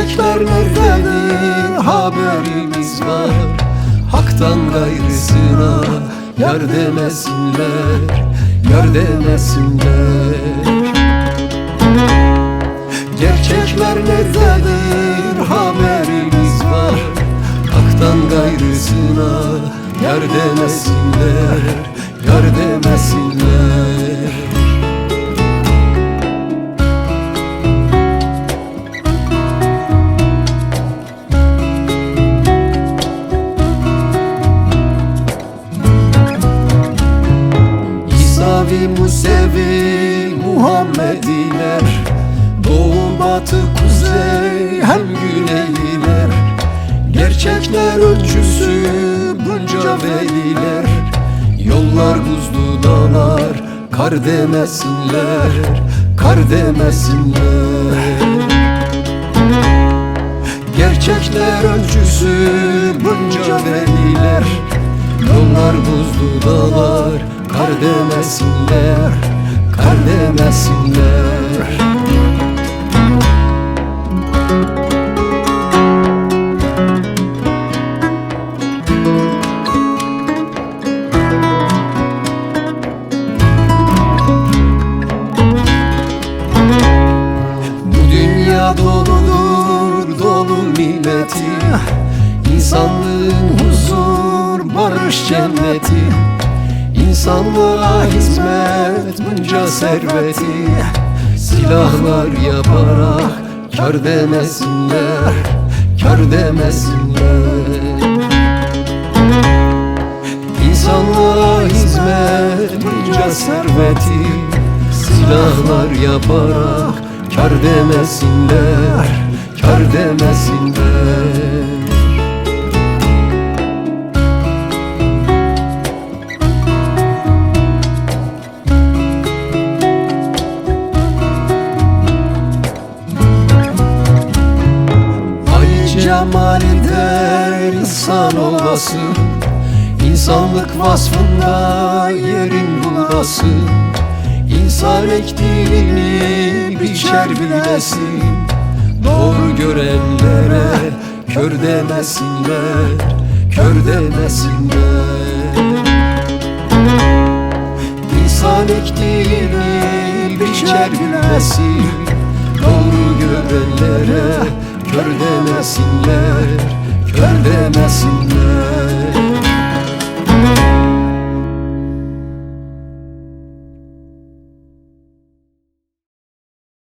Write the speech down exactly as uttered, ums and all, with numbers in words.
Gerçekler nerededir haberimiz var. Hak'tan gayrısına yar demesinler, yar demesinler. Gerçekler nerededir haberimiz var. Hak'tan gayrısına yar demesinler, yar demesinler. İsavi, Musevi, Muhammediler, doğu, batı, kuzey, hem güneyliler. Gerçekler ölçüsü bunca veliler. Yollar buzlu dağlar, kar demesinler, kar demesinler. Gerçekler ölçüsü bunca veliler. Yollar buzlu dağlar, kar demesinler, kar demesinler. Bu dünya doludur, dolu milleti, İnsanlığın huzur, barış cenneti. İnsanlığa hizmet bunca serveti, silahlar yaparak kar demesinler, kar demesinler. İnsanlığa hizmet bunca serveti, silahlar yaparak kar demesinler, kar demesinler. Cemali der insan olası, İnsanlık vasfında yerin bulası. İnsan ektiğini biçer bilesin, doğru görenlere kör demesinler, kör demesinler. İnsan ektiğini biçer bilesin, doğru görenlere kör demesinler, kör demesinler.